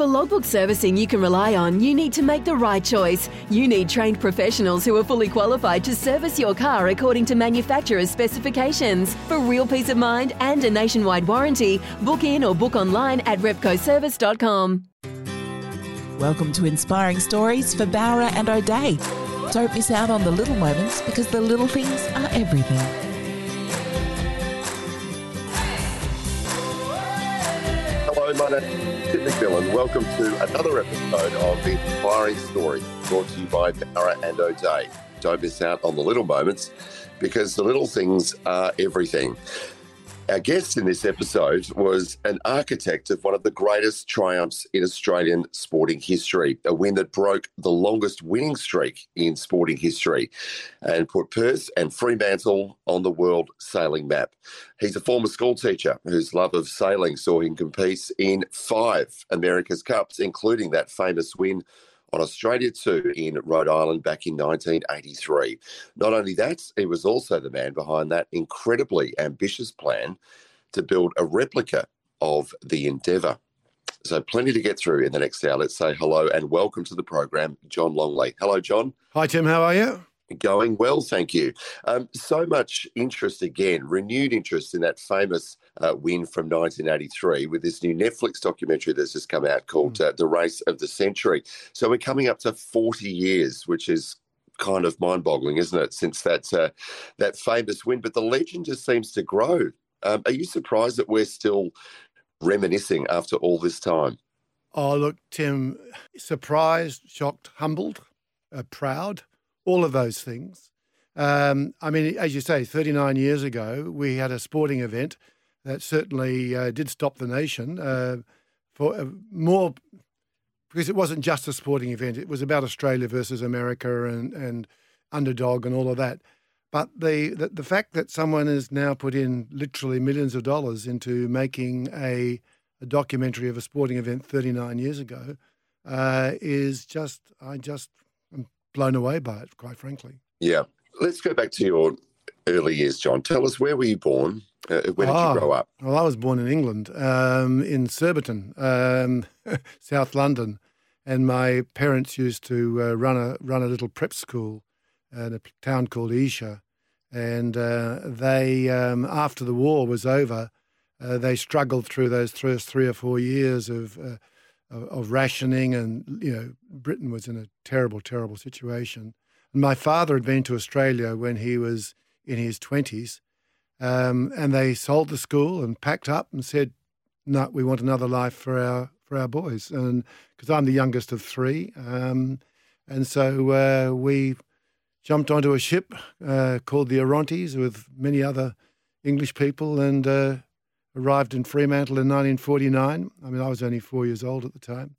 For logbook servicing you can rely on, you need to make the right choice. You need trained professionals who are fully qualified to service your car according to manufacturer's specifications. For real peace of mind and a nationwide warranty, book in or book online at repcoservice.com. Welcome to Inspiring Stories for Bowra and O'Dea. Don't miss out on the little moments, because the little things are everything. Hello, my name is Tim McMillan. Welcome to another episode of Inspiring Story, brought to you by Bowra and O'Dea. Don't miss out on the little moments, because the little things are everything. Our guest in this episode was an architect of one of the greatest triumphs in Australian sporting history, a win that broke the longest winning streak in sporting history and put Perth and Fremantle on the world sailing map. He's a former school teacher whose love of sailing saw him compete in 5 America's Cups, including that famous win on Australia 2 in Rhode Island back in 1983. Not only that, he was also the man behind that incredibly ambitious plan to build a replica of the Endeavour. So plenty to get through in the next hour. Let's say hello and welcome to the program, John Longley. Hello, John. Hi, Tim. How are you? Going well, thank you. So much interest again, renewed interest in that famous win from 1983 with this new Netflix documentary that's just come out called The Race of the Century. So we're coming up to 40 years, which is kind of mind-boggling, isn't it, since that famous win? But the legend just seems to grow. Are you surprised that we're still reminiscing after all this time? Oh, look, Tim, surprised, shocked, humbled, proud. All of those things. I mean, as you say, 39 years ago, we had a sporting event that certainly did stop the nation more because it wasn't just a sporting event. It was about Australia versus America and underdog and all of that. But the fact that someone has now put in literally millions of dollars into making a documentary of a sporting event 39 years ago is just, I'm blown away by it, quite frankly. Yeah. Let's go back to your early years, John. Tell us, where were you born? Where did you grow up? Well, I was born in England, in Surbiton, South London, and my parents used to run a little prep school in a town called Esher, and they, after the war was over, they struggled through those first 3 or 4 years of rationing, and, you know, Britain was in a terrible, terrible situation. And my father had been to Australia when he was in his 20s, and they sold the school and packed up and said, no, we want another life for our boys. And because I'm the youngest of 3, and so we jumped onto a ship called the Orontes with many other English people and arrived in Fremantle in 1949. I mean, I was only 4 years old at the time.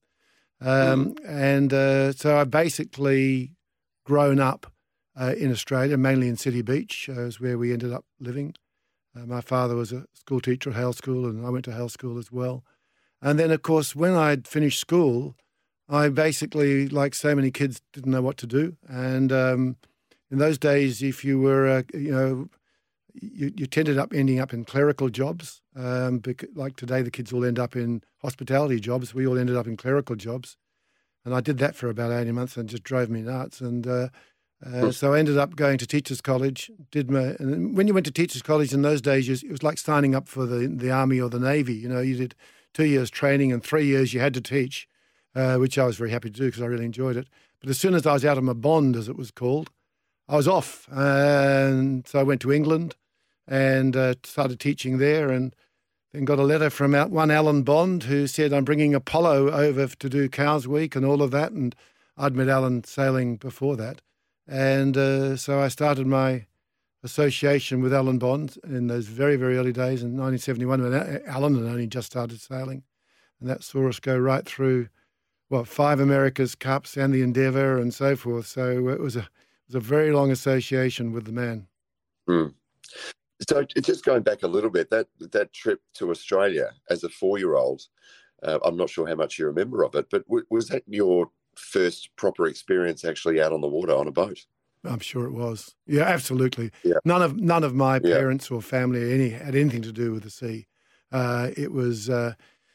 So I basically grown up in Australia, mainly in City Beach, is where we ended up living. My father was a school teacher at Hale School, and I went to Hale School as well. And then, of course, when I'd finished school, I basically, like so many kids, didn't know what to do. And in those days, if you were, you ended up ending up in clerical jobs. Like today, the kids all end up in hospitality jobs. We all ended up in clerical jobs. And I did that for about 18 months and just drove me nuts. And so I ended up going to Teachers College. And when you went to Teachers College in those days, it was like signing up for the Army or the Navy. You know, you did 2 years training and 3 years you had to teach, which I was very happy to do because I really enjoyed it. But as soon as I was out of my bond, as it was called, I was off. And so I went to England and started teaching there, and then got a letter from one Alan Bond who said, I'm bringing Apollo over to do Cows Week and all of that. And I'd met Alan sailing before that. And so I started my association with Alan Bond in those very, very early days in 1971 when Alan had only just started sailing. And that saw us go right through, 5 America's Cups and the Endeavour and so forth. So it was a very long association with the man. Mm. So just going back a little bit, that trip to Australia as a 4-year-old, I'm not sure how much you remember of it, but was that your first proper experience actually out on the water on a boat? I'm sure it was. Yeah, absolutely. Yeah. None of my parents or family had anything to do with the sea. It was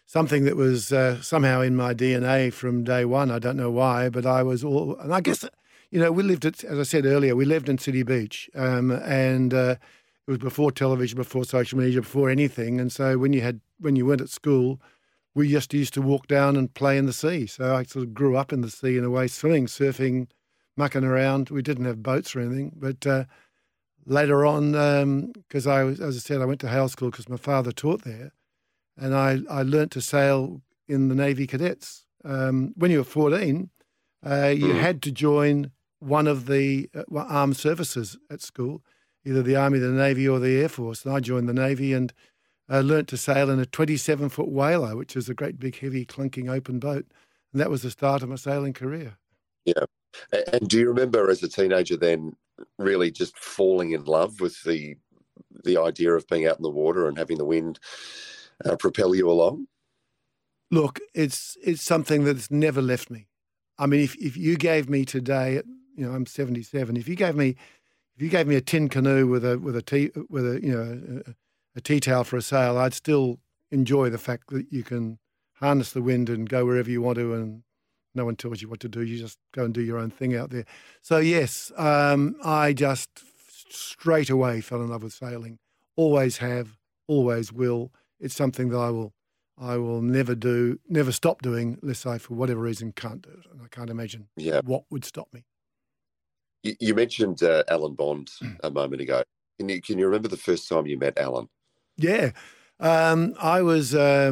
something that was somehow in my DNA from day one. I don't know why, but I was all, and I guess, we lived at, as I said earlier, we lived in City Beach, and it was before television, before social media, before anything. And so when you weren't at school, we just used to walk down and play in the sea. So I sort of grew up in the sea in a way, swimming, surfing, mucking around. We didn't have boats or anything, but later on, because as I said, I went to Hale School because my father taught there, and I learnt to sail in the Navy Cadets. When you were 14, you had to join one of the armed services at school, either the Army, the Navy, or the Air Force. And I joined the Navy and learnt to sail in a 27-foot whaler, which is a great big, heavy, clunking open boat. And that was the start of my sailing career. Yeah. And do you remember as a teenager then really just falling in love with the idea of being out in the water and having the wind propel you along? Look, it's something that's never left me. I mean, if you gave me today, I'm 77. If you gave me a tin canoe with a tea towel for a sail, I'd still enjoy the fact that you can harness the wind and go wherever you want to, and no one tells you what to do. You just go and do your own thing out there. So yes, I just straight away fell in love with sailing. Always have, always will. It's something that I will never stop doing, unless I, for whatever reason, can't do it. And I can't imagine what would stop me. You mentioned Alan Bond a moment ago. Can you remember the first time you met Alan? Yeah, I was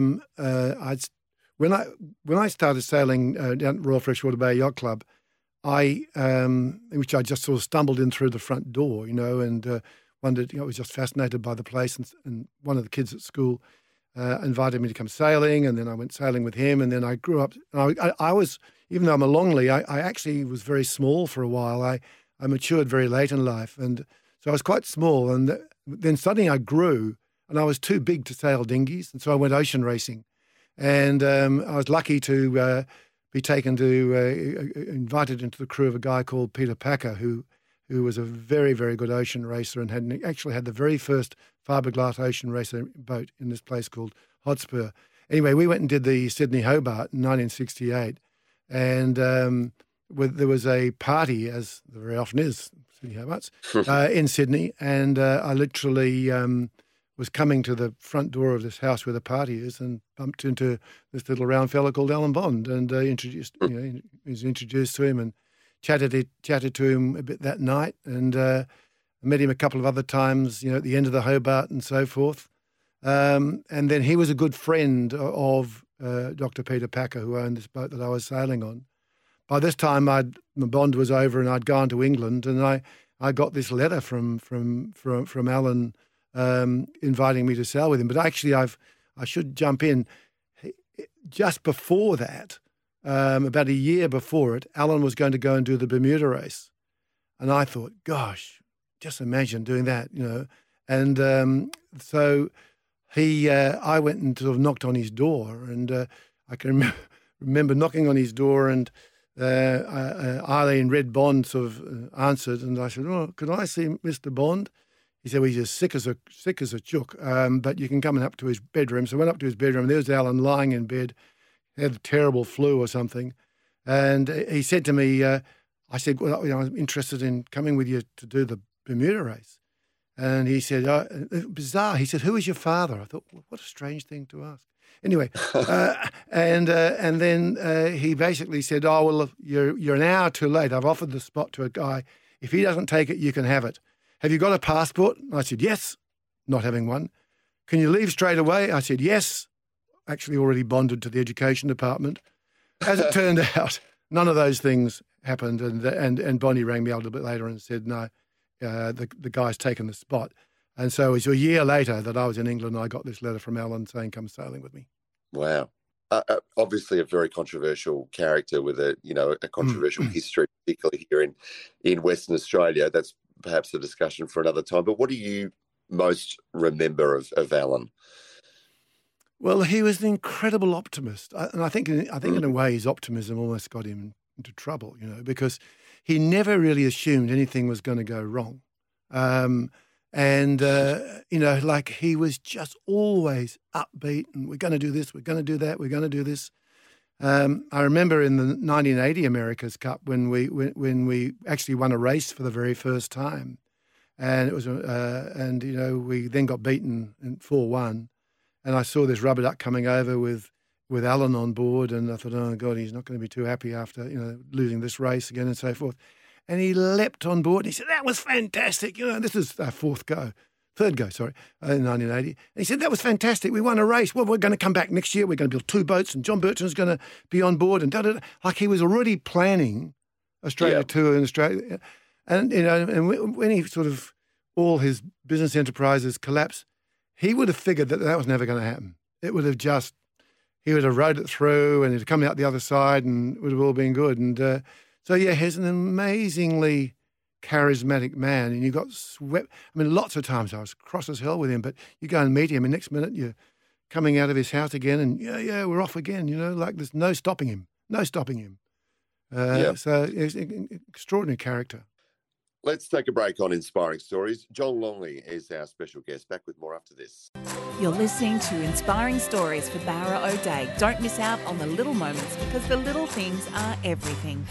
when I started sailing down at Royal Freshwater Bay Yacht Club, which I just sort of stumbled in through the front door, and wondered, I was just fascinated by the place, and one of the kids at school invited me to come sailing, and then I went sailing with him, and then I grew up. I was, even though I'm a Longley, I actually was very small for a while. I matured very late in life, and so I was quite small, and then suddenly I grew, and I was too big to sail dinghies, and so I went ocean racing. And I was lucky to be invited into the crew of a guy called Peter Packer, who was a very, very good ocean racer and actually had the very first fiberglass ocean racer boat in this place called Hotspur. Anyway, we went and did the Sydney Hobart in 1968, and there was a party, as there very often is, Sydney Hobarts, in Sydney, and I literally was coming to the front door of this house where the party is and bumped into this little round fella called Alan Bond, and was introduced to him and chatted to him a bit that night, and I met him a couple of other times, at the end of the Hobart and so forth. And then he was a good friend of Dr. Peter Packer, who owned this boat that I was sailing on. By this time, my bond was over, and I'd gone to England, and I got this letter from Alan inviting me to sail with him. But actually, I should jump in. Just before that, about a year before it, Alan was going to go and do the Bermuda race. And I thought, gosh, just imagine doing that, And so I went and sort of knocked on his door, and I can remember knocking on his door, and Eileen Red Bond sort of answered, and I said, "Oh, could I see Mr. Bond?" He said, "Well, he's as sick as a chook, but you can come up to his bedroom." So I went up to his bedroom. There was Alan lying in bed, had a terrible flu or something, and he said to me, "I said, well, I'm interested in coming with you to do the Bermuda race." And he said, bizarre. He said, "Who is your father?" I thought, well, what a strange thing to ask. Anyway, and then he basically said, "Oh, well, you're an hour too late. I've offered the spot to a guy. If he doesn't take it, you can have it. Have you got a passport?" I said, "Yes," not having one. "Can you leave straight away?" I said, "Yes." Actually already bonded to the education department. As it turned out, none of those things happened, and Bonnie rang me a little bit later and said, "No, the guy's taken the spot." And so it was a year later that I was in England, and I got this letter from Alan saying, "Come sailing with me." Wow. Obviously a very controversial character with a controversial history, particularly here in Western Australia. That's perhaps a discussion for another time. But what do you most remember of Alan? Well, he was an incredible optimist, and I think in a way his optimism almost got him into trouble, because he never really assumed anything was going to go wrong. And, like he was just always upbeat and we're going to do this, we're going to do that, we're going to do this. I remember in the 1980 America's Cup when we actually won a race for the very first time. And it was, we then got beaten in 4-1. And I saw this rubber duck coming over with Alan on board, and I thought, oh God, he's not going to be too happy after losing this race again and so forth. And he leapt on board and he said, "That was fantastic. This is our third go, in 1980. And he said, "That was fantastic. We won a race. Well, we're going to come back next year. We're going to build 2 boats, and John Burton's going to be on board." And like he was already planning Australia tour in Australia. And, and when he sort of, all his business enterprises collapsed, he would have figured that was never going to happen. It would have he would have rode it through and he'd come out the other side and it would have all been good. And he's an amazingly charismatic man, and you got swept. I mean, lots of times I was cross as hell with him, but you go and meet him and next minute you're coming out of his house again and we're off again, like there's no stopping him. So he's an extraordinary character. Let's take a break on Inspiring Stories. John Longley is our special guest. Back with more after this. You're listening to Inspiring Stories for Bowra O'Dea. Don't miss out on the little moments, because the little things are everything.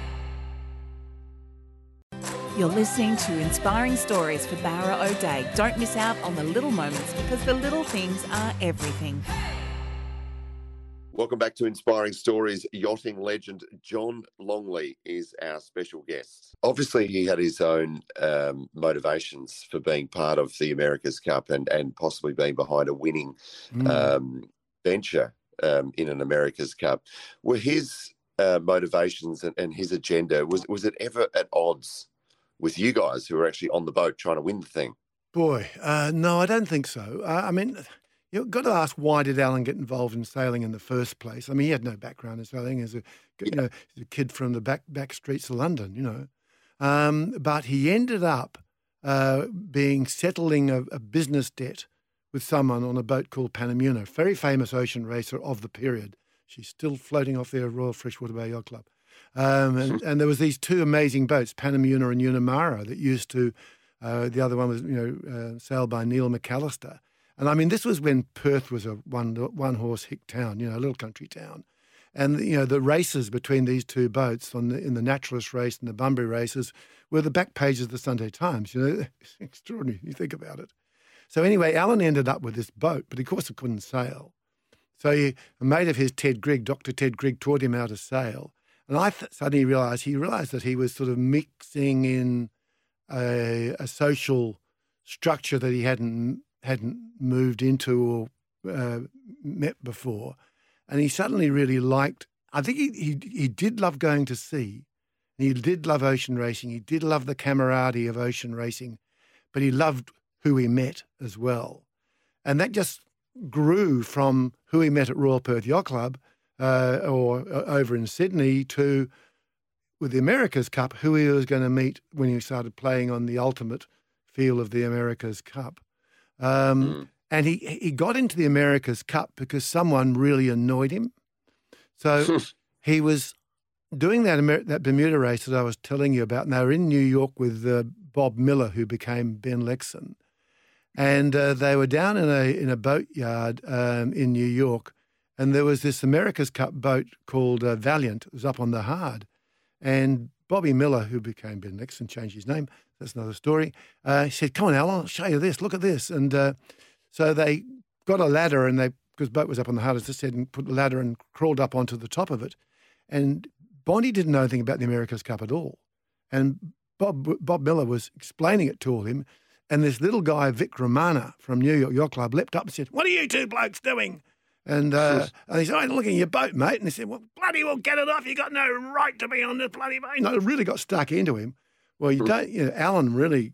You're listening to Inspiring Stories for Bowra O'Dea. Don't miss out on the little moments, because the little things are everything. Welcome back to Inspiring Stories. Yachting legend John Longley is our special guest. Obviously, he had his own motivations for being part of the America's Cup and possibly being behind a winning venture in an America's Cup. Were his motivations and his agenda, was it ever at odds with you guys who were actually on the boat trying to win the thing? Boy, no, I don't think so. You've got to ask, why did Alan get involved in sailing in the first place? I mean, he had no background in sailing as a kid from the back streets of London, but he ended up settling a business debt with someone on a boat called Panamuna, a very famous ocean racer of the period. She's still floating off there at Royal Freshwater Bay Yacht Club. And there was these 2 amazing boats, Panamuna and Unamara, that used to, the other one was, sailed by Neil McAllister. And I mean, this was when Perth was a one-horse hick town, a little country town. And, the races between these 2 boats in the Naturalist race and the Bunbury races were the back pages of the Sunday Times. It's extraordinary. You think about it. So anyway, Alan ended up with this boat, but of course it couldn't sail. So a mate of his, Ted Grigg, Dr. Ted Grigg, taught him how to sail. And I suddenly realised that he was sort of mixing in a social structure that he hadn't moved into or met before. And he suddenly really liked, I think he did love going to sea. He did love ocean racing. He did love the camaraderie of ocean racing, but he loved who he met as well. And that just grew from who he met at Royal Perth Yacht Club or over in Sydney to, with the America's Cup, who he was going to meet when he started playing on the ultimate field of the America's Cup. And he got into the America's Cup because someone really annoyed him. So he was doing that Bermuda race that I was telling you about, and they were in New York with Bob Miller, who became Ben Lexon. And they were down in a boatyard in New York, and there was this America's Cup boat called Valiant. It was up on the Hard. And Bobby Miller, who became Ben Lexon, changed his name. That's another story. He said, "Come on, Alan, I'll show you this. Look at this." And so they got a ladder, and because the boat was up on the Hard, as I said, and put the ladder and crawled up onto the top of it. And Bonnie didn't know anything about the America's Cup at all. And Bob Miller was explaining it to him. And this little guy, Vic Romana from New York Yacht Club, leapt up and said, "What are you 2 blokes doing?" And he said, "I'm looking at your boat, mate." And he said, "Well, bloody well, get it off. You got no right to be on this bloody boat." It really got stuck into him. Well, Alan really,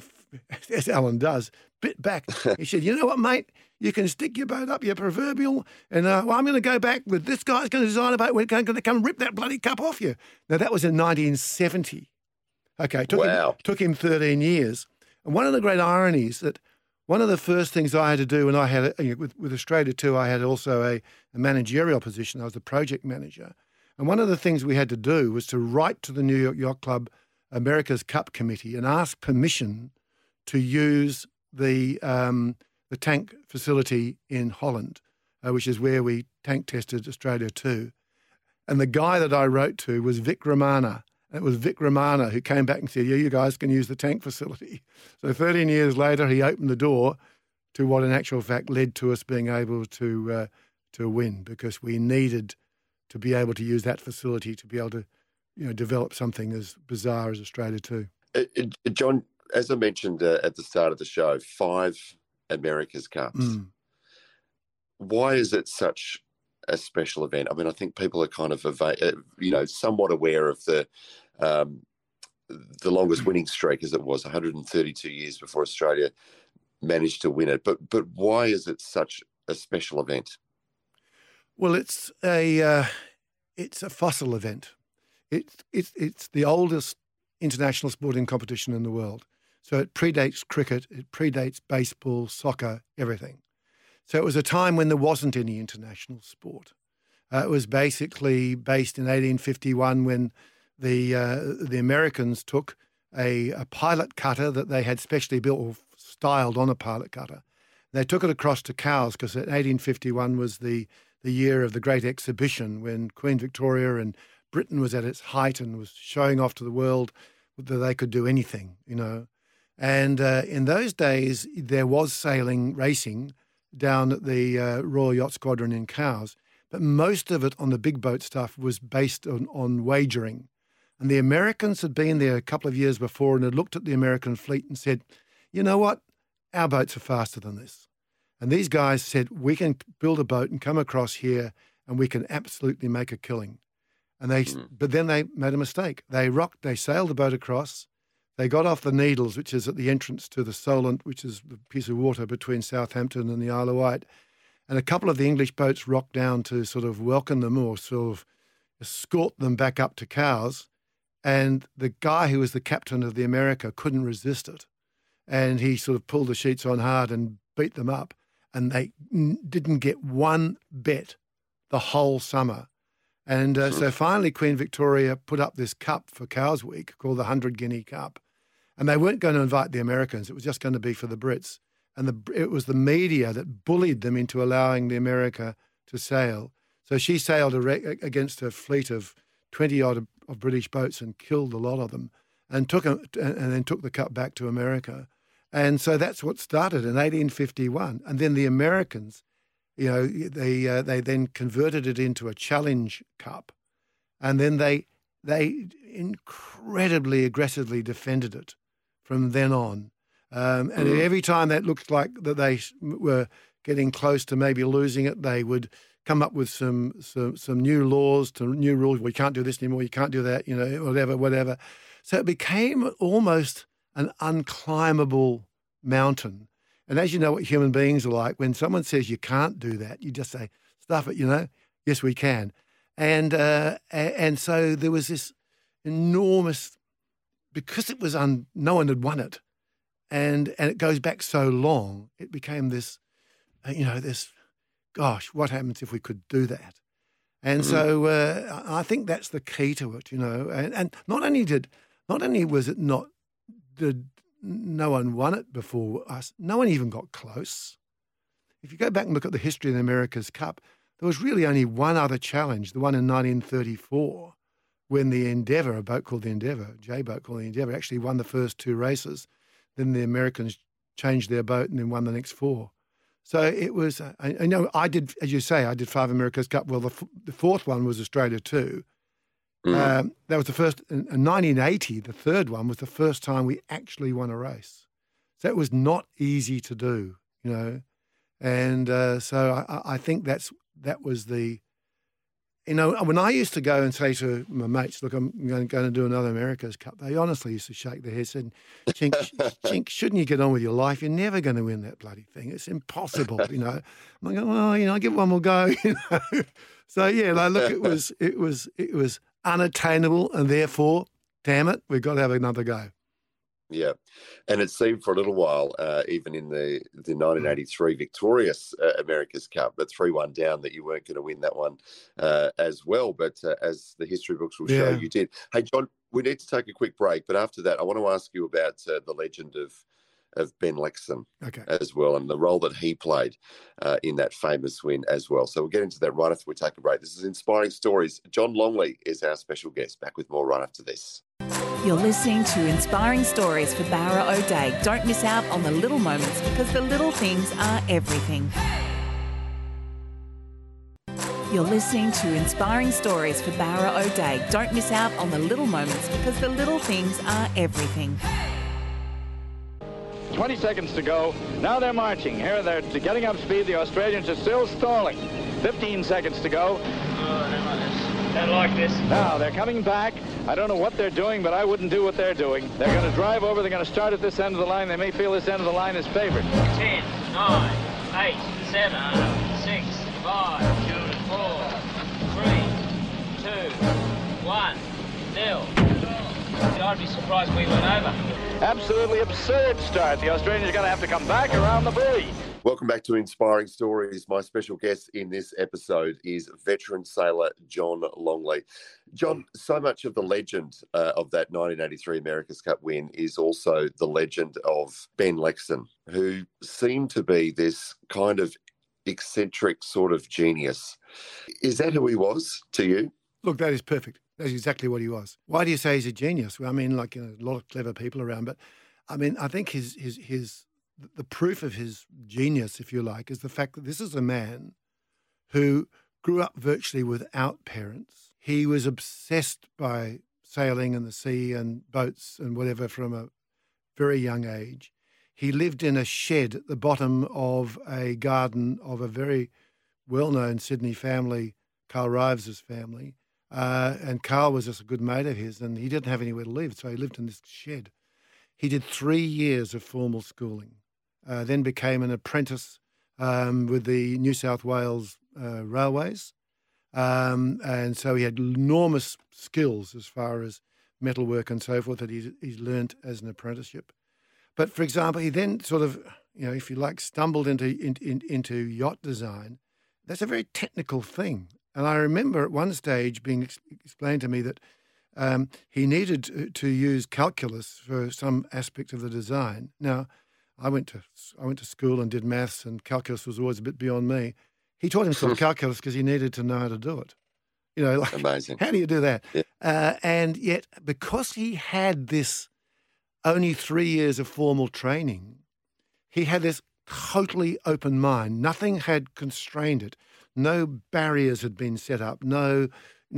as Alan does, bit back. He said, "You know what, mate? You can stick your boat up, your proverbial, and I'm going to go back with this guy's going to design a boat. We're going to come rip that bloody cup off you." Now, that was in 1970. Okay, took him 13 years. And one of the great ironies that one of the first things I had to do when I had, with Australia too, I had also a managerial position. I was the project manager. And one of the things we had to do was to write to the New York Yacht Club America's Cup Committee and ask permission to use the tank facility in Holland, which is where we tank tested Australia 2. And the guy that I wrote to was Vic Romana. It was Vic Romana who came back and said, yeah, you guys can use the tank facility. So 13 years later, he opened the door to what in actual fact led to us being able to win, because we needed to be able to use that facility to be able to develop something as bizarre as Australia 2. John, as I mentioned at the start of the show, 5 America's Cups. Why is it such a special event? I mean, I think people are kind of, somewhat aware of the longest winning streak, as it was 132 years before Australia managed to win it. But why is it such a special event? Well, it's a fossil event. It's the oldest international sporting competition in the world. So it predates cricket, it predates baseball, soccer, everything. So it was a time when there wasn't any international sport. It was basically based in 1851 when the Americans took a pilot cutter that they had specially built or styled on a pilot cutter. They took it across to Cowes because 1851 was the year of the Great Exhibition, when Queen Victoria and Britain was at its height and was showing off to the world that they could do anything, And in those days, there was sailing racing down at the Royal Yacht Squadron in Cowes, but most of it on the big boat stuff was based on wagering. And the Americans had been there a couple of years before and had looked at the American fleet and said, you know what, our boats are faster than this. And these guys said, we can build a boat and come across here and we can absolutely make a killing. And but then they made a mistake. They sailed the boat across. They got off the Needles, which is at the entrance to the Solent, which is the piece of water between Southampton and the Isle of Wight. And a couple of the English boats rocked down to sort of welcome them or sort of escort them back up to Cowes. And the guy who was the captain of the America couldn't resist it. And he sort of pulled the sheets on hard and beat them up. And they didn't get one bet the whole summer. And so finally Queen Victoria put up this cup for Cowes Week called the 100 Guinea Cup. And they weren't going to invite the Americans. It was just going to be for the Brits. And it was the media that bullied them into allowing the America to sail. So she sailed against a fleet of 20-odd of British boats and killed a lot of them and then took the cup back to America. And so that's what started in 1851. And then the Americans, they then converted it into a challenge cup. And then they incredibly aggressively defended it from then on. And every time that looked like that they were getting close to maybe losing it, they would come up with some new laws, new rules. We can't do this anymore. You can't do that, whatever. So it became almost an unclimbable mountain. And as you know what human beings are like, when someone says you can't do that, you just say, stuff it, yes, we can. And so there was this enormous, because it was no one had won it, and it goes back so long, it became this, gosh, what happens if we could do that? And so I think that's the key to it, and not only was it not, no one won it before us, no one even got close. If you go back and look at the history of the America's Cup, there was really only one other challenge, the one in 1934, when the Endeavour, a boat called the Endeavour, J-boat called the Endeavour, actually won the first 2 races. Then the Americans changed their boat and then won the next 4. So it was, I did, as you say, I did 5 America's Cup. Well, the fourth one was Australia 2. That was the first, in 1980, the third one was the first time we actually won a race. So it was not easy to do, And so I think that was the, when I used to go and say to my mates, look, I'm going to do another America's Cup, they honestly used to shake their heads and say, Chink, shouldn't you get on with your life? You're never going to win that bloody thing. It's impossible, I'm like, well, I'll give one more go, So, yeah, look, it was unattainable, and therefore, damn it, we've got to have another go. Yeah, and it seemed for a little while, even in the 1983 victorious America's Cup, but 3-1 down, that you weren't going to win that one as well. But as the history books will show, you did. Hey, John, we need to take a quick break, but after that, I want to ask you about the legend of of Ben Lexon Okay. as well, and the role that he played in that famous win as well. So we'll get into that right after we take a break. This is Inspiring Stories. John Longley is our special guest. Back with more right after this. You're listening to Inspiring Stories for Bowra O'Dea. Don't miss out on the little moments, because the little things are everything. You're listening to Inspiring Stories for Bowra O'Dea. Don't miss out on the little moments, because the little things are everything. 20 seconds to go. Now they're marching. Here they're getting up speed. The Australians are still stalling. 15 seconds to go. They like this. Now they're coming back. I don't know what they're doing, but I wouldn't do what they're doing. They're going to drive over. They're going to start at this end of the line. They may feel this end of the line is favored. 10, 9, 8, 7, 6, 5, 4, 3, 2, 1, 0. I'd be surprised we went over. Absolutely absurd start. The Australians are going to have to come back around the buoy. Welcome back to Inspiring Stories. My special guest in this episode is veteran sailor John Longley. John, so much of the legend of that 1983 America's Cup win is also the legend of Ben Lexon, who seemed to be this kind of eccentric sort of genius. Is that who he was to you? Look, that is perfect. That's exactly what he was. Why do you say he's a genius? Well, I mean, like, a lot of clever people around, but I mean, I think the proof of his genius, if you like, is the fact that this is a man who grew up virtually without parents. He was obsessed by sailing and the sea and boats and whatever from a very young age. He lived in a shed at the bottom of a garden of a very well-known Sydney family, Carl Rives's family. And Carl was just a good mate of his, and he didn't have anywhere to live, so he lived in this shed. He did 3 years of formal schooling, then became an apprentice with the New South Wales Railways. And so he had enormous skills as far as metalwork and so forth that he's learnt as an apprenticeship. But, for example, he then sort of, if you like, stumbled into yacht design. That's a very technical thing. And I remember at one stage being explained to me that he needed to use calculus for some aspect of the design. Now, I went to school and did maths, and calculus was always a bit beyond me. He taught himself calculus because he needed to know how to do it. Like, amazing. How do you do that? Yeah. And yet, because he had this only 3 years of formal training, he had this totally open mind. Nothing had constrained it. No barriers had been set up. There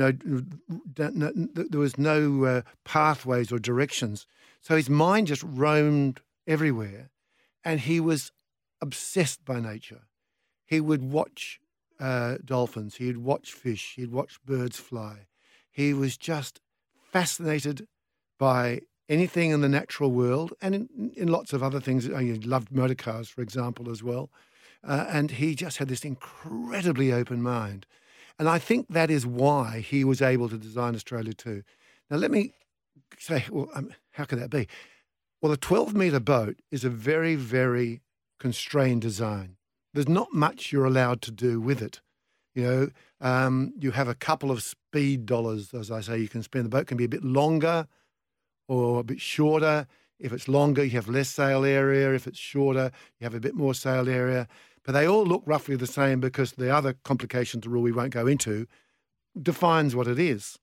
was no pathways or directions. So his mind just roamed everywhere, and he was obsessed by nature. He would watch dolphins. He'd watch fish. He'd watch birds fly. He was just fascinated by anything in the natural world, and in lots of other things. He loved motor cars, for example, as well. And he just had this incredibly open mind. And I think that is why he was able to design Australia too. Now, let me say, how could that be? Well, a 12-metre boat is a very, very constrained design. There's not much you're allowed to do with it. You have a couple of speed dollars, as I say, you can spend. The boat can be a bit longer or a bit shorter. If it's longer, you have less sail area. If it's shorter, you have a bit more sail area. But they all look roughly the same because the other complications, the rule we won't go into, defines what it is.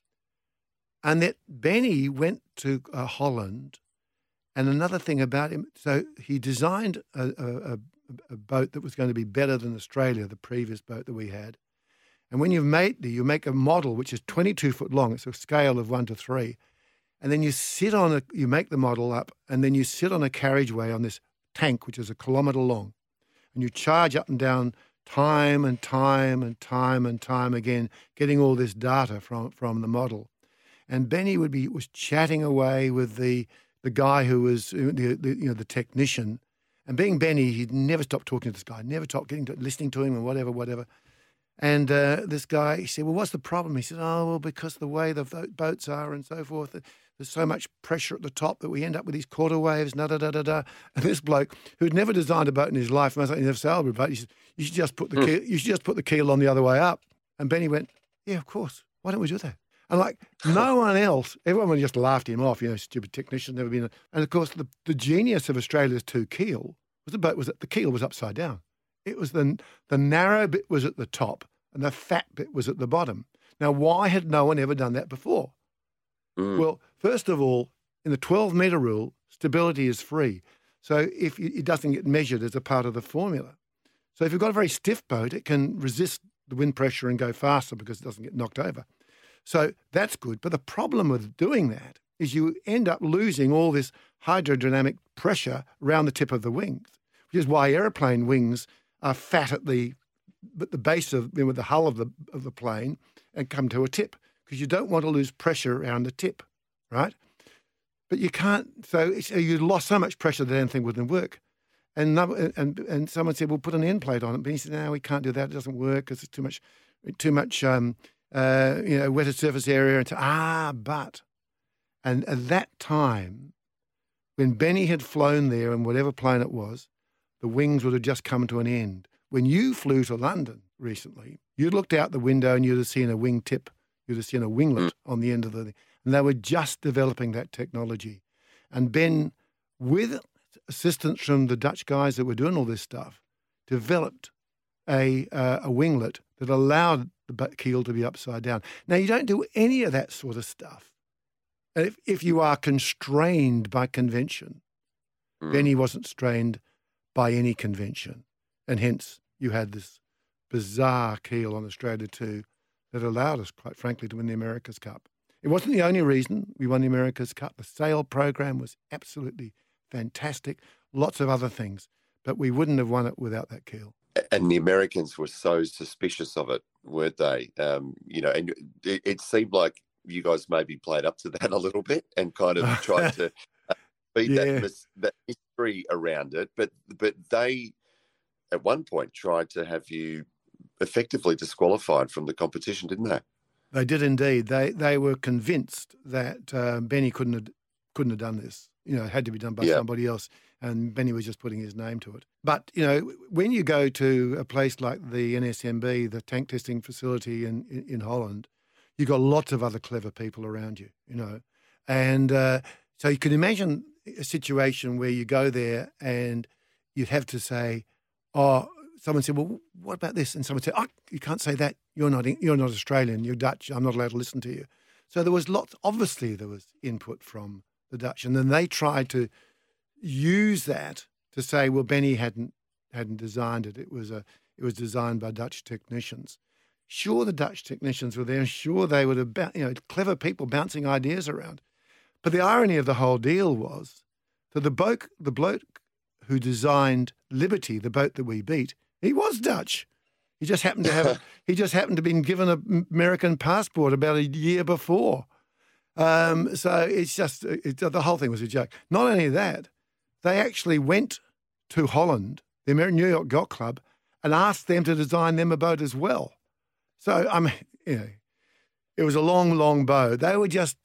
And that Benny went to Holland, and another thing about him, so he designed a boat that was going to be better than Australia, the previous boat that we had. And when you make a model which is 22 foot long, it's a scale of 1 to 3, and then you make the model up, and then you sit on a carriageway on this tank, which is 1 kilometre long, and you charge up and down time and time and time and time again, getting all this data from the model. And Benny was chatting away with the guy who was the technician, and being Benny, he'd never stopped talking to this guy, never stopped listening to him and whatever. And this guy, he said, well, what's the problem? He said, because the way the boats are and so forth, there's so much pressure at the top that we end up with these quarter waves, da-da-da-da-da. And this bloke, who'd never designed a boat in his life, most likely never sailed a boat, he said, you should just put the keel on the other way up. And Benny went, yeah, of course. Why don't we do that? And like no one else, everyone just laughed him off, stupid technician, never been. And of course, the genius of Australia's 2 keel was the keel was upside down. It was the narrow bit was at the top and the fat bit was at the bottom. Now, why had no one ever done that before? Well, first of all, in the 12-metre rule, stability is free. So if it doesn't get measured as a part of the formula. So if you've got a very stiff boat, it can resist the wind pressure and go faster because it doesn't get knocked over. So that's good. But the problem with doing that is you end up losing all this hydrodynamic pressure around the tip of the wings, which is why aeroplane wings are fat at the base of the hull of the plane and come to a tip because you don't want to lose pressure around the tip, right? But you can't. So you lost so much pressure that anything wouldn't work. And someone said, "Well, put an end plate on it." But he said, "No, we can't do that. It doesn't work because it's too much wetter surface area." And at that time, when Benny had flown there in whatever plane it was, the wings would have just come to an end. When you flew to London recently, you'd looked out the window and you'd have seen a wing tip. You'd have seen a winglet on the end of the... And they were just developing that technology. And Ben, with assistance from the Dutch guys that were doing all this stuff, developed a winglet that allowed the keel to be upside down. Now, you don't do any of that sort of stuff if you are constrained by convention. Benny wasn't strained by any convention. And hence, you had this bizarre keel on Australia 2 that allowed us, quite frankly, to win the America's Cup. It wasn't the only reason we won the America's Cup. The sail program was absolutely fantastic. Lots of other things. But we wouldn't have won it without that keel. And the Americans were so suspicious of it, weren't they? And it seemed like you guys maybe played up to that a little bit and kind of tried to beat that mystery around it. But they, at one point, tried to have you effectively disqualified from the competition, didn't they? They did indeed. They were convinced that Benny couldn't have done this. It had to be done by somebody else. And Benny was just putting his name to it. But, when you go to a place like the NSMB, the tank testing facility in Holland, you've got lots of other clever people around you, And so you can imagine a situation where you go there and you'd have to say, someone said, "Well, what about this?" And someone said, "You can't say that. You're not Australian. You're Dutch. I'm not allowed to listen to you." So there was obviously there was input from the Dutch. And then they tried to use that to say, well, Benny hadn't designed it. It was designed by Dutch technicians. Sure, the Dutch technicians were there. Sure, they would have, clever people bouncing ideas around. But the irony of the whole deal was that the bloke who designed Liberty, the boat that we beat, he was Dutch. He just happened to have have been given an American passport about a year before. So it's just the whole thing was a joke. Not only that, they actually went to Holland, the New York Yacht Club, and asked them to design them a boat as well. So it was a long, long bow. They were just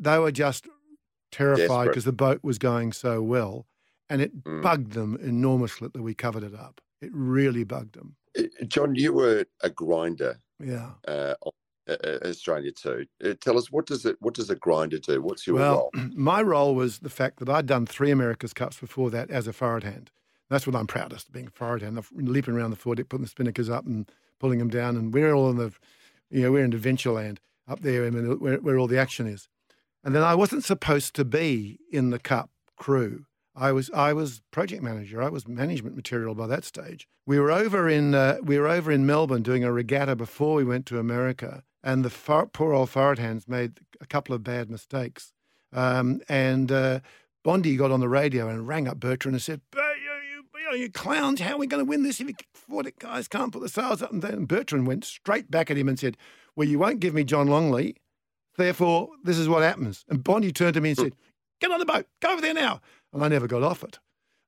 terrified because the boat was going so well, and it bugged them enormously that we covered it up. It really bugged them. John, you were a grinder. Yeah. Australia 2. Tell us, what does a grinder do? What's your role? My role was the fact that I'd done 3 America's Cups before that as a forward hand. That's what I'm proudest, being a forward hand, leaping around the foredeck, putting the spinnakers up and pulling them down. And we're all in we're in Adventureland up there, where all the action is. And then I wasn't supposed to be in the Cup crew. I was project manager. I was management material by that stage. We were over in Melbourne doing a regatta before we went to America, and the poor old forward hands made a couple of bad mistakes. And Bondi got on the radio and rang up Bertrand and said, "You clowns! How are we going to win this if you foredeck guys can't put the sails up?" And then Bertrand went straight back at him and said, "Well, you won't give me John Longley, therefore this is what happens." And Bondi turned to me and said, "Get on the boat, go over there now." And I never got off it.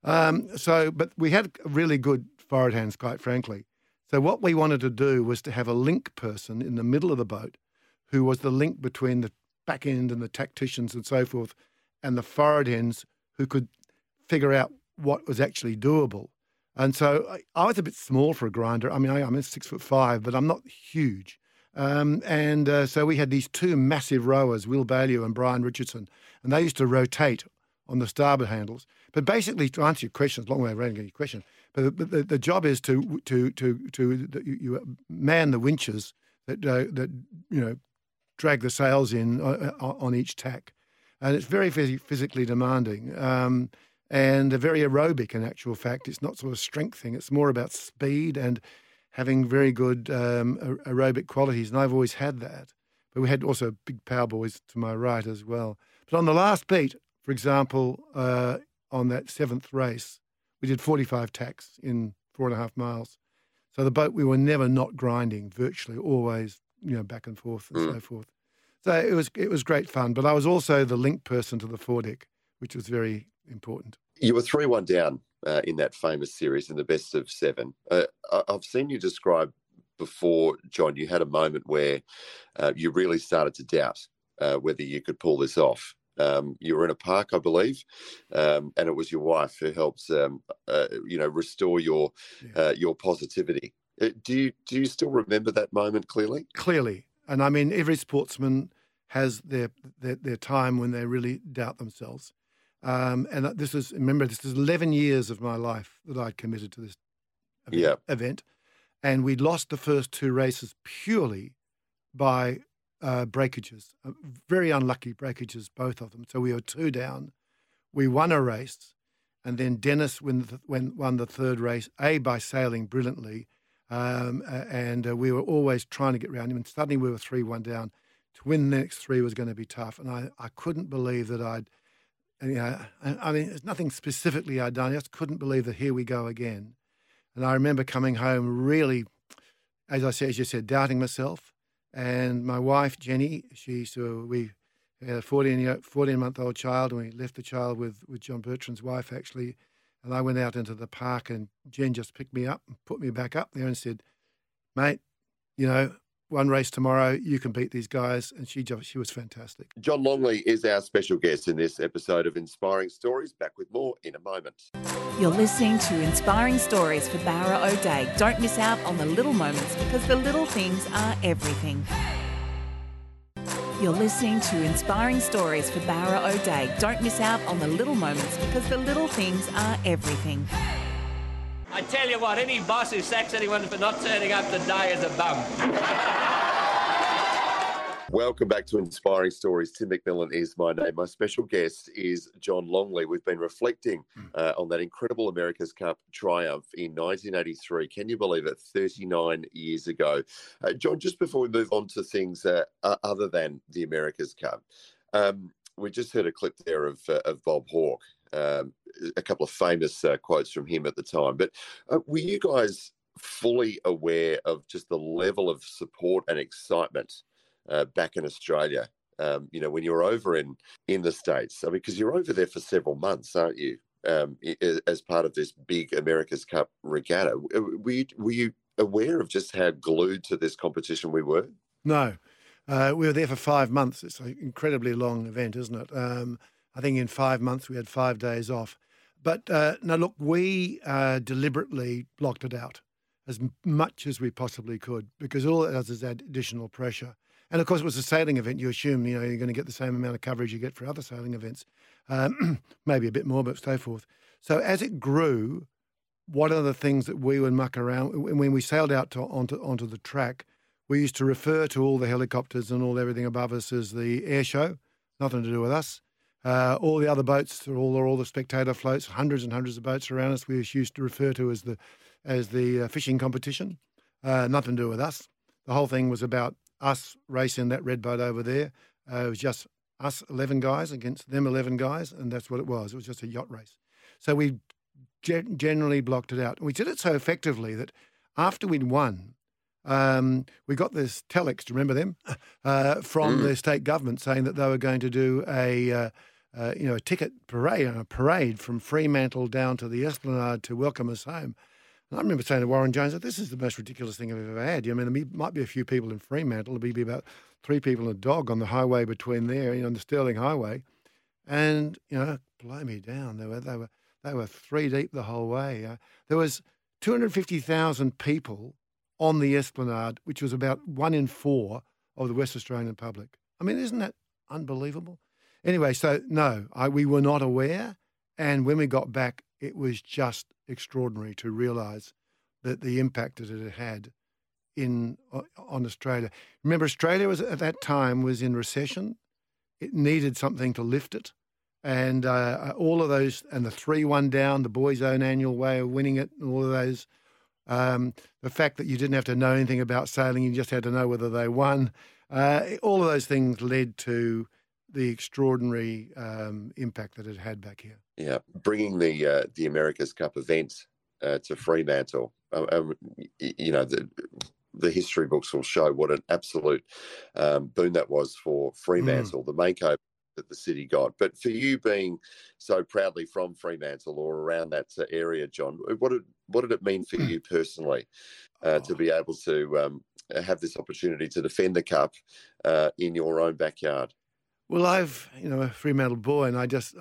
But we had really good forward hands, quite frankly. So what we wanted to do was to have a link person in the middle of the boat who was the link between the back end and the tacticians and so forth and the forward ends who could figure out what was actually doable. And so I was a bit small for a grinder. I mean, I'm 6'5", but I'm not huge. So we had these two massive rowers, Will Bailey and Brian Richardson, and they used to rotate on the starboard handles. But basically, to answer your question, it's a long way around your question, but the job is to you man the winches that drag the sails in on each tack, and it's very physically demanding and very aerobic. In actual fact, it's not sort of strength thing; it's more about speed and having very good aerobic qualities, and I've always had that. But we had also big power boys to my right as well. But on the last beat, for example, on that seventh race, we did 45 tacks in 4.5 miles. So the boat, we were never not grinding, virtually, always, back and forth and so forth. So it was great fun. But I was also the link person to the foredeck, which was very important. You were 3-1 down in that famous series in the best of 7. I've seen you describe before, John, you had a moment where you really started to doubt whether you could pull this off. You were in a park, I believe, and it was your wife who helped, restore your positivity. Do you still remember that moment clearly? Clearly. And I mean, every sportsman has their time when they really doubt themselves. And this is 11 years of my life that I'd committed to this event. And we lost the first 2 races purely by breakages, very unlucky breakages, both of them. So we were 2 down. We won a race, and then Dennis won the third race, by sailing brilliantly, and we were always trying to get around him, and suddenly we were 3-1 down. To win the next 3 was going to be tough, and I couldn't believe that there's nothing specifically I'd done. I just couldn't believe that here we go again. And I remember coming home really, as you said, doubting myself. And my wife, Jenny, we had a 14-month-old child, and we left the child with John Bertrand's wife, actually. And I went out into the park, and Jen just picked me up and put me back up there and said, mate, one race tomorrow, you can beat these guys. And she was fantastic. John Longley is our special guest in this episode of Inspiring Stories. Back with more in a moment. You're listening to Inspiring Stories for Bowra O'Dea. Don't miss out on the little moments, because the little things are everything. You're listening to Inspiring Stories for Bowra O'Dea. Don't miss out on the little moments, because the little things are everything. I tell you what, any boss who sacks anyone for not turning up today is a bum. Welcome back to Inspiring Stories. Tim McMillan is my name. My special guest is John Longley. We've been reflecting on that incredible America's Cup triumph in 1983. Can you believe it? 39 years ago. John, just before we move on to things other than the America's Cup, we just heard a clip there of Bob Hawke. A couple of famous quotes from him at the time. But were you guys fully aware of just the level of support and excitement back in Australia, when you were over in the States? I mean, because you're over there for several months, aren't you, as part of this big America's Cup regatta. Were you aware of just how glued to this competition we were? No. We were there for 5 months. It's an incredibly long event, isn't it? I think in 5 months we had 5 days off. But no, look, we deliberately blocked it out as much as we possibly could, because all it does is add additional pressure. And of course, it was a sailing event. You assume, you're going to get the same amount of coverage you get for other sailing events, maybe a bit more, but so forth. So as it grew, one of the things that we would muck around, when we sailed out onto the track, we used to refer to all the helicopters and everything above us as the air show, nothing to do with us. All the other boats, all the spectator floats, hundreds and hundreds of boats around us, we used to refer to as the fishing competition, nothing to do with us. The whole thing was about us racing that red boat over there. It was just us 11 guys against them 11 guys, and that's what it was. It was just a yacht race. So we generally blocked it out. And we did it so effectively that after we'd won, we got this telex, do you remember them, from the state government saying that they were going to do a ticket parade from Fremantle down to the Esplanade to welcome us home. And I remember saying to Warren Jones that this is the most ridiculous thing I've ever had. I mean, there might be a few people in Fremantle. There'll be about 3 people and a dog on the highway between there, on the Stirling Highway. And, blow me down. They were 3 deep the whole way. There was 250,000 people on the Esplanade, which was about 1 in 4 of the West Australian public. I mean, isn't that unbelievable? Anyway, so no, we were not aware. And when we got back, it was just extraordinary to realise that the impact that it had on Australia. Remember, Australia was at that time was in recession. It needed something to lift it. And all of those, and the 3-1 down, the boys' own annual way of winning it, and all of those, the fact that you didn't have to know anything about sailing, you just had to know whether they won. All of those things led to the extraordinary impact that it had back here. Yeah, bringing the America's Cup event to Fremantle, the history books will show what an absolute boon that was for Fremantle, the makeover that the city got. But for you being so proudly from Fremantle or around that area, John, what did it mean for you personally to be able to have this opportunity to defend the cup in your own backyard? Well, I've a Fremantle boy, and I just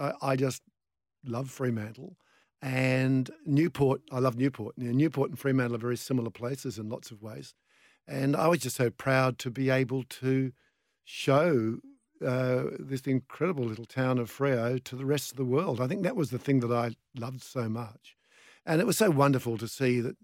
love Fremantle. And Newport, I love Newport. Newport and Fremantle are very similar places in lots of ways. And I was just so proud to be able to show this incredible little town of Freo to the rest of the world. I think that was the thing that I loved so much. And it was so wonderful to see that,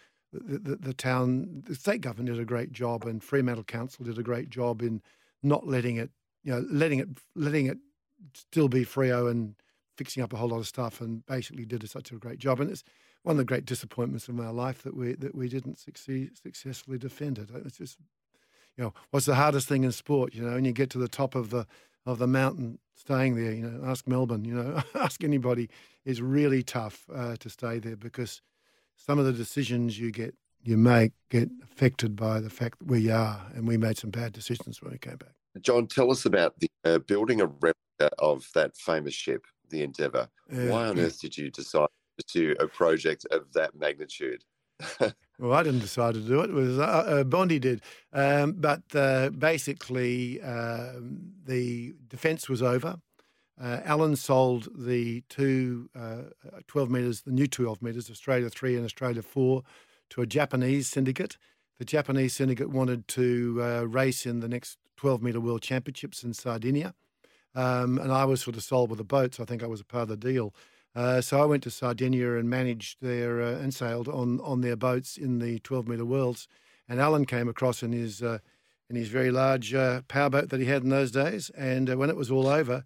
the town, the state government did a great job, and Fremantle Council did a great job in not letting it, letting it still be Freo and fixing up a whole lot of stuff, and basically did such a great job. And it's one of the great disappointments of our life that we didn't successfully defend it. It's just, what's the hardest thing in sport? When you get to the top of the mountain, staying there. Ask Melbourne. Ask anybody. It's really tough to stay there, because some of the decisions you make get affected by the fact that we are, and we made some bad decisions when we came back. John, tell us about the building a replica of that famous ship, the Endeavour. Why on earth did you decide to pursue a project of that magnitude? Well, I didn't decide to do it. It was Bondi did. But basically, the defence was over. Alan sold the two 12 metres, the new 12 metres, Australia 3 and Australia 4, to a Japanese syndicate. The Japanese syndicate wanted to race in the next 12-metre World Championships in Sardinia. And I was sort of sold with the boats. I think I was a part of the deal. So I went to Sardinia and managed and sailed on their boats in the 12-metre Worlds. And Alan came across in his very large powerboat that he had in those days. And when it was all over,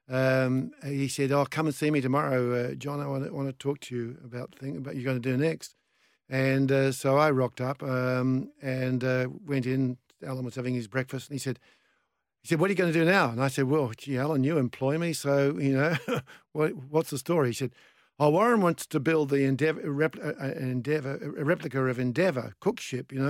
he said, "Oh, come and see me tomorrow, John. I want to talk to you about the thing about you're going to do next." And so I rocked up and went in. Alan was having his breakfast, and he said, "What are you going to do now?" And I said, "Well, gee, Alan, you employ me, so, what's the story?" He said, "Oh, Warren wants to build the a replica of Endeavour cook ship, do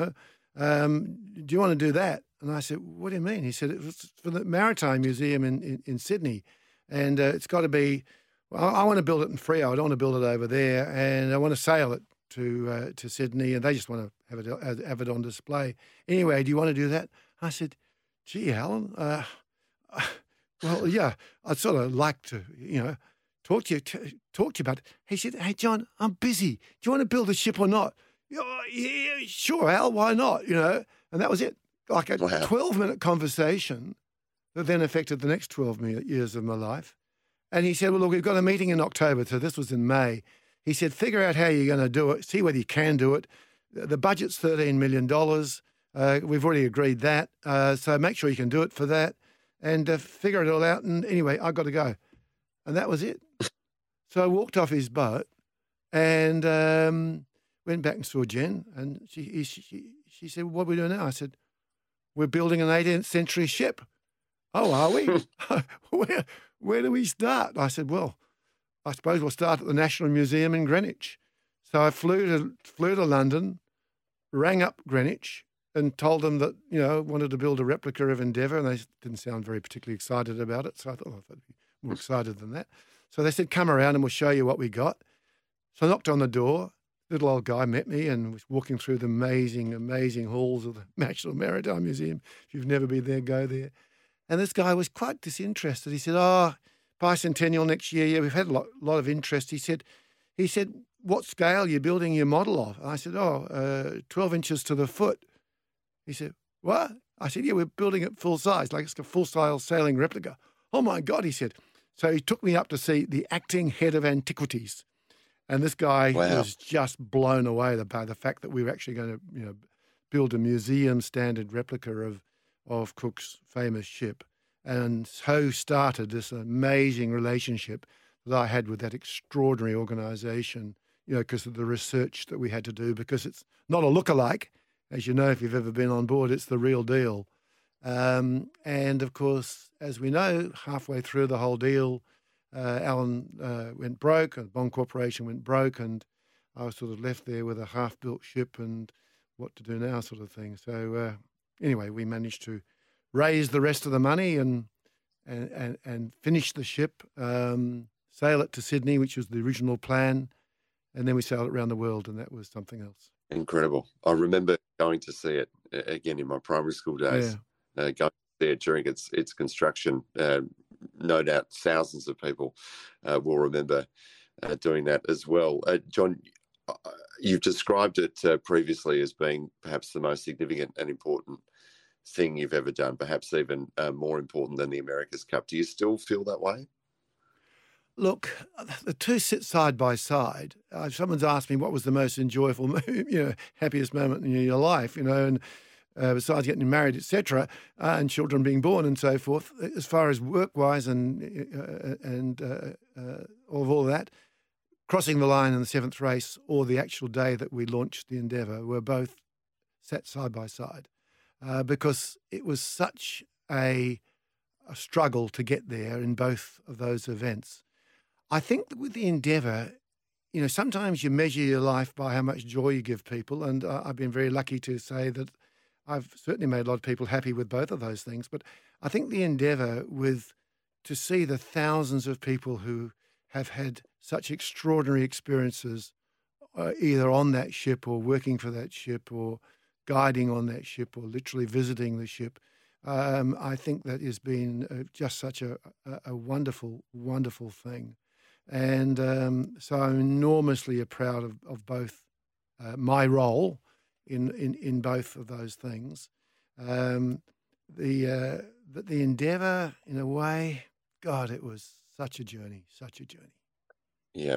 you want to do that?" And I said, "What do you mean?" He said, "It was for the Maritime Museum in Sydney, and it's got to be, I want to build it in Freo. I don't want to build it over there, and I want to sail it to Sydney, and they just want to have it on display. Anyway, do you want to do that?" I said, "Gee, Alan, well, yeah, I'd sort of like to, talk to you about it." He said, "Hey, John, I'm busy. Do you want to build a ship or not?" "Yeah, sure, Al, why not?" And that was it. Like a 12-minute conversation that then affected the next 12 years of my life. And he said, "Well, look, we've got a meeting in October," so this was in May. He said, "Figure out how you're going to do it, see whether you can do it. The budget's $13 million. We've already agreed that. So make sure you can do it for that, and figure it all out." And anyway, I got to go. And that was it. So I walked off his boat and went back and saw Jen. And she said, "What are we doing now?" I said, "We're building an 18th century ship." "Oh, are we?" Where do we start? I said, "Well, I suppose we'll start at the National Museum in Greenwich." So I flew to London, rang up Greenwich, and told them that, wanted to build a replica of Endeavour, and they didn't sound very particularly excited about it. So I thought, they'd be more excited than that. So they said, "Come around and we'll show you what we got." So I knocked on the door. Little old guy met me and was walking through the amazing, amazing halls of the National Maritime Museum. If you've never been there, go there. And this guy was quite disinterested. He said, "Oh, bicentennial next year. Yeah, we've had a lot of interest." He said, he said, what scale are you building your model of? And I said, 12 inches to the foot. He said, what? I said, yeah, we're building it full size, like it's a full-size sailing replica. Oh, my God, he said. So he took me up to see the acting head of antiquities. And this guy was just blown away by the fact that we were actually going to, build a museum-standard replica of Cook's famous ship. And so started this amazing relationship that I had with that extraordinary organisation, because of the research that we had to do, because it's not a lookalike. As you know, if you've ever been on board, it's the real deal. And, of course, as we know, halfway through the whole deal, Alan went broke, and Bond Corporation went broke, and I was sort of left there with a half-built ship and what to do now sort of thing. So anyway, we managed to raise the rest of the money and finish the ship, sail it to Sydney, which was the original plan, and then we sailed it around the world, and that was something else. Incredible. I remember going to see it again in my primary school days, going to see it during its construction. No doubt thousands of people will remember doing that as well. John, you've described it previously as being perhaps the most significant and important thing you've ever done, perhaps even more important than the America's Cup. Do you still feel that way? Look, the two sit side by side. If someone's asked me what was the most enjoyable, happiest moment in your life, and besides getting married, etc., and children being born and so forth, as far as work-wise and all of that, crossing the line in the seventh race or the actual day that we launched the Endeavour were both sat side by side because it was such a struggle to get there in both of those events. I think that with the Endeavour, sometimes you measure your life by how much joy you give people, and I've been very lucky to say that I've certainly made a lot of people happy with both of those things. But I think the Endeavour, to see the thousands of people who have had such extraordinary experiences, either on that ship or working for that ship or guiding on that ship or literally visiting the ship, I think that has been just such a wonderful, wonderful thing. And so I'm enormously proud of both my role in both of those things. But the Endeavour, in a way, God, it was such a journey, such a journey. Yeah.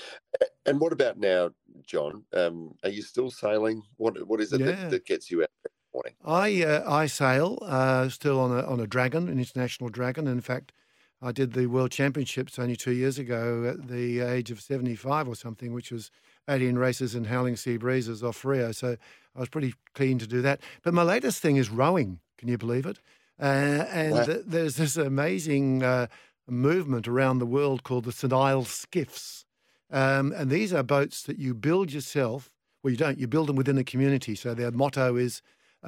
And what about now, John? Are you still sailing? What is it that gets you out every morning? I sail still on a dragon, an international dragon. In fact, I did the World Championships only 2 years ago at the age of 75 or something, which was 18 races in howling sea breezes off Rio. So I was pretty keen to do that. But my latest thing is rowing. Can you believe it? There's this amazing movement around the world called the Senile skiffs. And these are boats that you build yourself. Well, you don't. You build them within a community. So their motto is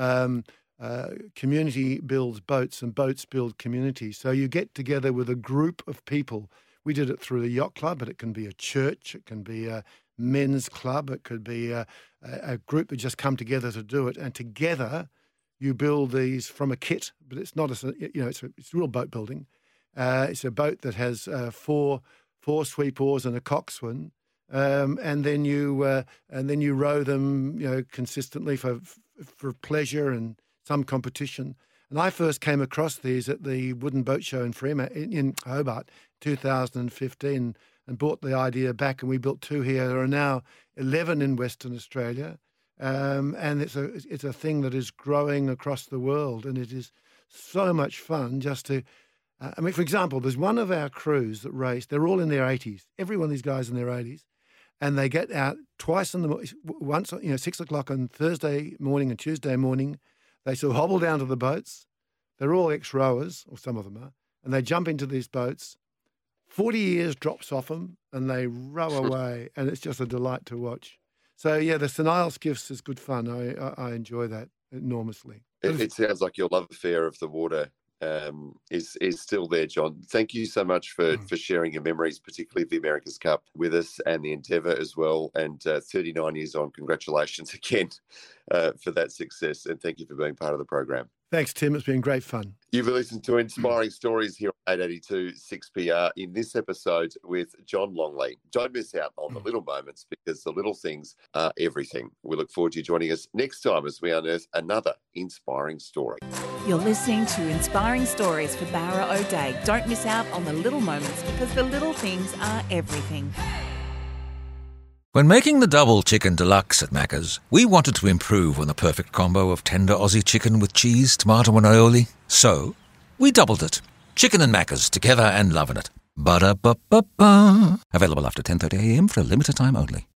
community builds boats and boats build communities. So you get together with a group of people. We did it through the yacht club, but it can be a church. It can be a men's club. It could be a group that just come together to do it. And together you build these from a kit, but it's not it's real boat building. It's a boat that has four sweep oars and a coxswain, and then you row them, consistently for pleasure and some competition. And I first came across these at the Wooden Boat Show in Fremont in Hobart, 2015, and brought the idea back. And we built 2 here. There are now 11 in Western Australia, and it's a thing that is growing across the world, and it is so much fun just to. For example, there's one of our crews that race. They're all in their 80s. Every one of these guys in their 80s. And they get out twice in the morning, once, 6 o'clock on Thursday morning and Tuesday morning. They sort of hobble down to the boats. They're all ex-rowers, or some of them are, and they jump into these boats. 40 years drops off them, and they row away, and it's just a delight to watch. So, yeah, the Senile skiffs is good fun. I enjoy that enormously. It sounds like your love affair of the water is still there, John. Thank you so much for sharing your memories, particularly of the America's Cup with us and the Endeavour as well. And 39 years on, congratulations again for that success. And thank you for being part of the program. Thanks, Tim. It's been great fun. You've listened to Inspiring Stories here on 882 6PR in this episode with John Longley. Don't miss out on the little moments because the little things are everything. We look forward to you joining us next time as we unearth another inspiring story. You're listening to Inspiring Stories for Bowra O'Dea. Don't miss out on the little moments because the little things are everything. When making the double chicken deluxe at Macca's, we wanted to improve on the perfect combo of tender Aussie chicken with cheese, tomato and aioli. So, we doubled it. Chicken and Macca's, together and loving it. Ba-da-ba-ba-ba. Available after 10:30 a.m. for a limited time only.